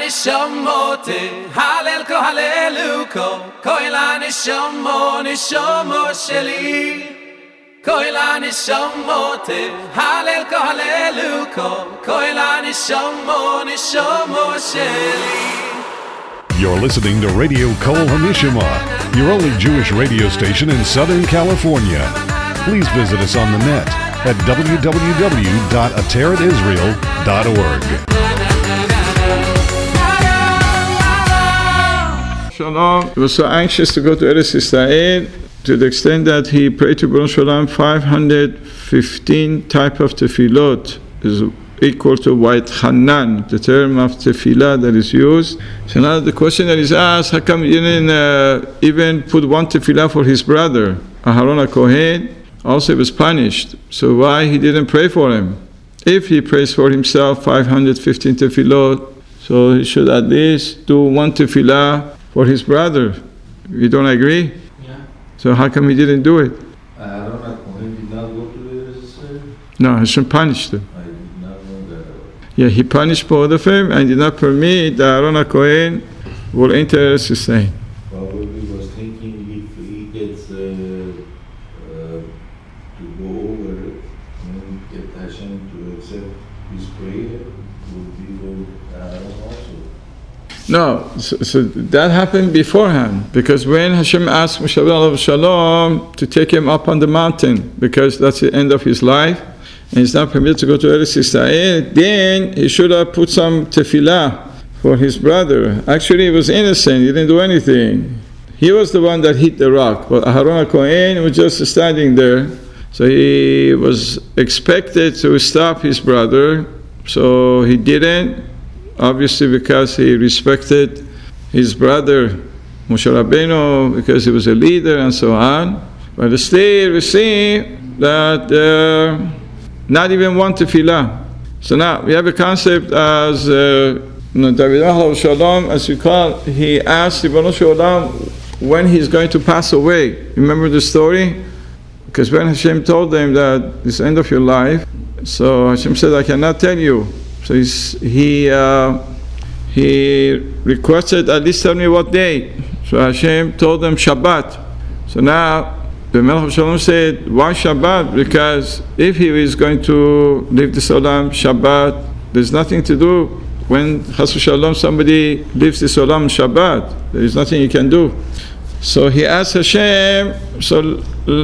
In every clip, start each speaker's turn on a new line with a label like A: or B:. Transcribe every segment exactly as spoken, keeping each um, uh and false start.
A: nishamote halel ko haleluko koila nishamo nishamo sheli koila nishamote halel ko haleluko koila nishamo nishamo sheli.
B: You're listening to Radio Kol Hamishama, your only Jewish radio station in Southern California. Please visit us on the net at w w w dot ateret israel dot org.
C: Shalom. He was so anxious to go to Eretz Israel to the extent that he prayed to Baruch Shalom five hundred fifteen type of tefillot is equal to White Hanan, the term of tefillah that is used. So now the question that is asked, how come he didn't uh, even put one tefillah for his brother, Aharon HaKohen? Also he was punished. So why he didn't pray for him? If he prays for himself five hundred fifteen tefillot, so he should at least do one tefillah for his brother. You don't agree?
D: Yeah.
C: So how come he didn't do it?
D: Aharon HaKohen did not go to the Israel?
C: No, Hashem punished him.
D: I did not know that.
C: Yeah, he punished both of them and did not permit that Aharon HaKohen will enter Eretz Yisrael.
D: Probably was thinking if he gets uh, uh, to go over it and get Hashem to accept his prayer, would be for Aaron also.
C: No, so, so that happened beforehand, because when Hashem asked Moshe Rabbeinu Shalom to take him up on the mountain, because that's the end of his life, and he's not permitted to go to Eretz Yisrael, then he should have put some tefillah for his brother. Actually, he was innocent, he didn't do anything. He was the one that hit the rock, but Aharon HaKohen was just standing there. So he was expected to stop his brother, so he didn't, obviously because he respected his brother Moshe Rabbeinu, because he was a leader and so on. But still we see that uh, not even one tefillah. So now we have a concept as uh, David Ahlav Shalom, as you call, he asked Ribono Shel Olam when he's going to pass away. Remember the story? Because when Hashem told them that it's the end of your life, so Hashem said, I cannot tell you. So he's, he uh, he requested, at least tell me what day. So Hashem told them Shabbat. So now the Melech Shalom said, why Shabbat? Because if he is going to leave this Olam Shabbat, there's nothing to do. When Chas v'Shalom somebody leaves this Olam Shabbat, there is nothing he can do. So he asked Hashem so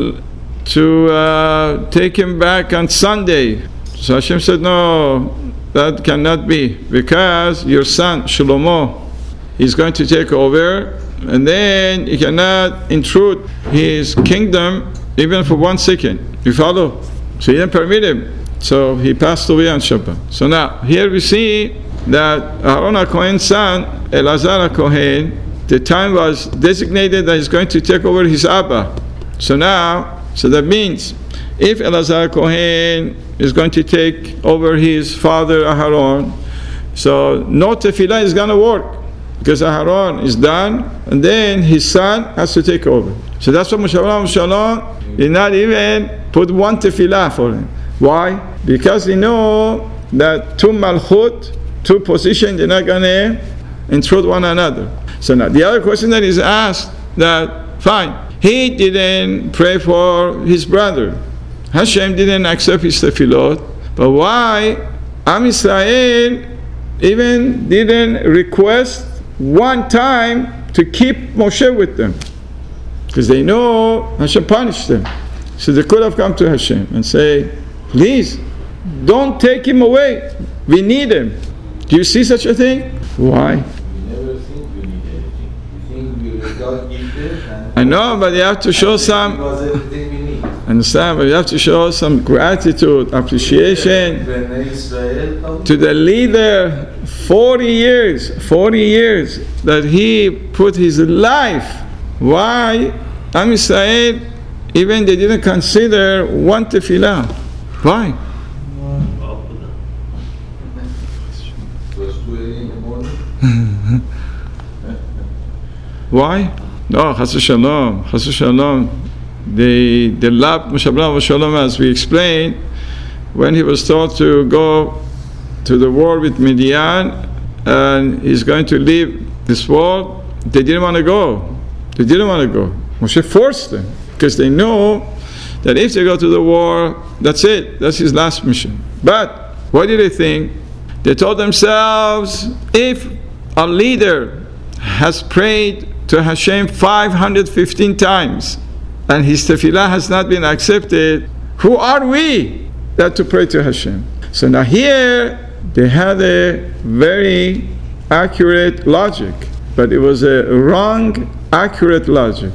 C: to uh, take him back on Sunday. So Hashem said, no, that cannot be, because your son Shlomo is going to take over, and then he cannot intrude his kingdom even for one second. You follow? So he didn't permit him. So he passed away on Shabbat. So now here we see that Aharon HaKohen's son Elazar HaKohen, the time was designated that he's going to take over his Abba. So now, so that means if Elazar HaKohen is going to take over his father Aharon, so no tefillah is going to work, because Aharon is done, and then his son has to take over. So that's what Moshe Rabbeinu Shalom did not even put one tefillah for him. Why? Because he know that two malchut, two positions, they're not going to intrude one another. So now the other question that is asked, that fine, he didn't pray for his brother. Hashem didn't accept his tefillot, but why Am Yisrael even didn't request one time to keep Moshe with them? Because they know Hashem punished them. So they could have come to Hashem and say, please, don't take him away. We need him. Do you see such a thing? Why?
D: We never think we need anything. We think we will God give it.
C: I know, but you have to show some...
D: Because everything we need.
C: Understand, but you have to show some gratitude, appreciation to the leader. forty years, forty years that he put his life. Why? Am Yisrael, even they didn't consider one tefillah. Why? Why? No, Chas v'Shalom, Chas v'Shalom. They, they loved Moshe Rabbeinu Shalom, as we explained, when he was told to go to the war with Midian, and he's going to leave this world, they didn't want to go. They didn't want to go. Moshe forced them because they know that if they go to the war, that's it. That's his last mission. But what did they think? They told themselves, if a leader has prayed to Hashem five hundred fifteen times and his tefillah has not been accepted, who are we that to pray to Hashem? So now here they had a very accurate logic, but it was a wrong, accurate logic.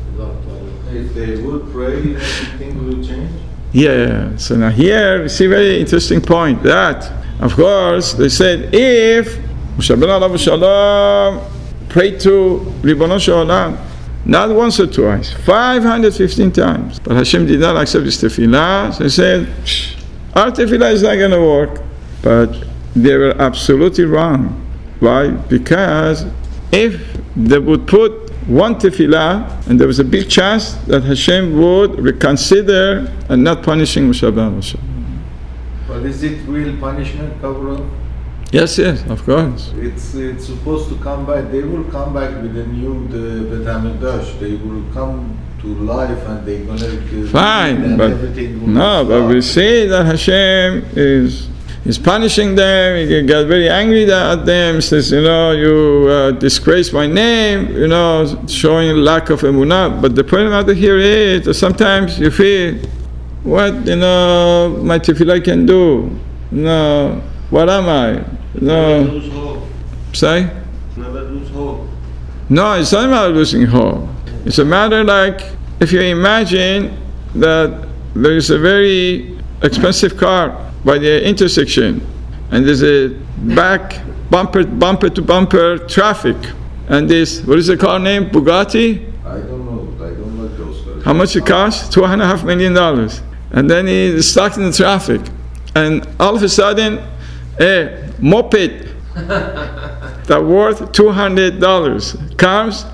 D: If they would pray, everything will change?
C: Yeah, so now here we see a very interesting point that, of course, they said if Moshe Rabbeinu Alav Shalom prayed to Ribono Shel Olam, not once or twice, five hundred fifteen times, but Hashem did not accept his tefillah, so they said, our tefillah is not going to work. But they were absolutely wrong. Why? Because if they would put one tefillah, and there was a big chance that Hashem would reconsider and not punishing Moshe Rabbeinu.
D: But is it real punishment, Kavra?
C: Yes, yes, of course.
D: It's it's supposed to come back. They will come back with a new the Bet HaMikdash. They will come to life and they're gonna
C: fine, but no, but we see that Hashem is is punishing them. He got very angry at them. Says, you know, you uh, disgrace my name. You know, showing lack of emunah. But the point about it here is that sometimes you feel, what you know, my tefillah can do. No, what am I? No.
E: Never lose hope.
C: Say?
E: Never lose hope.
C: No, it's not about losing hope. It's a matter like if you imagine that there is a very expensive car by the intersection and there's a back bumper bumper to bumper traffic, and this, what is the car name? Bugatti?
D: I don't know. I don't know those cars.
C: How much it costs? Two and a half million dollars. And then he is stuck in the traffic, and all of a sudden a moped that worth two hundred dollars comes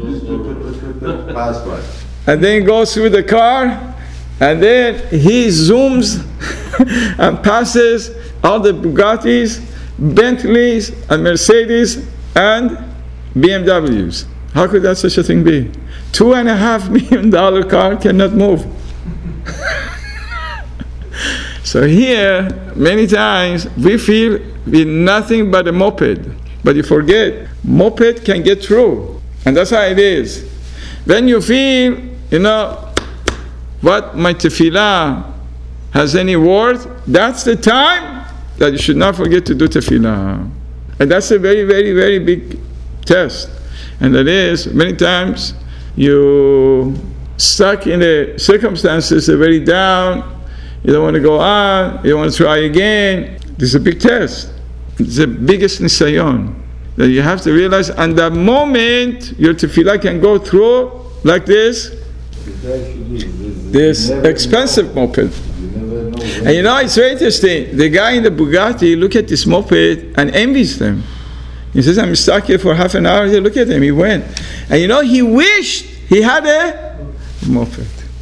D: Pass by.
C: and then goes through the car, and then he zooms and passes all the Bugattis, Bentleys, and Mercedes, and B M Ws. How could that such a thing be? Two and a half million dollar car cannot move. So here, many times, we feel we're nothing but a moped. But you forget, moped can get through. And that's how it is. When you feel, you know, what my tefillah has any worth, that's the time that you should not forget to do tefillah. And that's a very, very, very big test. And that is, many times, you stuck in the circumstances that are very down, you don't want to go on, you don't want to try again. This is a big test. It's the biggest nisayon. That you have to realize, and the moment your tefillah can go through like this, this expensive moped. And you know, it's very interesting. The guy in the Bugatti, look at this moped and envies them. He says, I'm stuck here for half an hour. He said, look at him, he went. And you know, he wished he had a moped.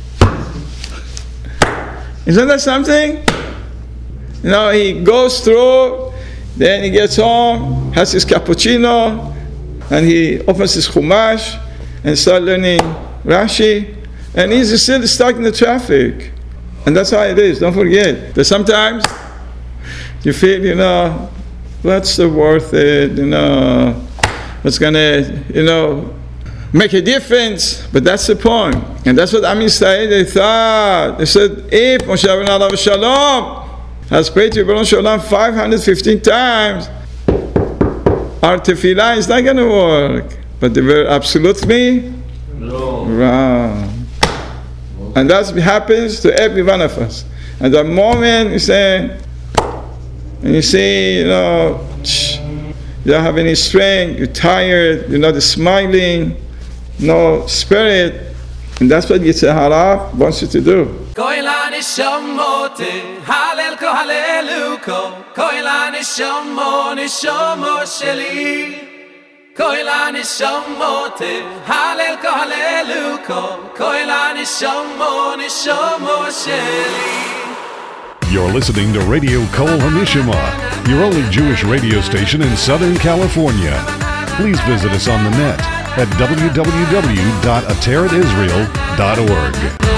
C: Isn't that something? You know, he goes through, then he gets home, has his cappuccino, and he opens his Chumash and starts learning Rashi, and he's still stuck in the traffic. And that's how it is. Don't forget that sometimes you feel, you know, what's the worth it? You know, what's gonna, you know, make a difference? But that's the point. And that's what Am Yisrael, they thought. They said, if Moshe Rabbeinu Alav Shalom has prayed to Ribono Shel Olam five hundred fifteen times, our tefillah is not going to work. But they were absolutely
E: No.
C: wrong. And that happens to every one of us. And the moment you say, and you see, you know, you don't have any strength, you're tired, you're not smiling, no spirit, and that's what Yetzer Hara wants you to do.
A: Koila nishomote, halel ko haleluko. Koila nishomo, nishomo sheli. Koila nishomote, halel ko haleluko. Koila nishomo, nishomo sheli.
B: You're listening to Radio Kol HaNishama, your only Jewish radio station in Southern California. Please visit us on the net at w w w dot ateret israel dot org.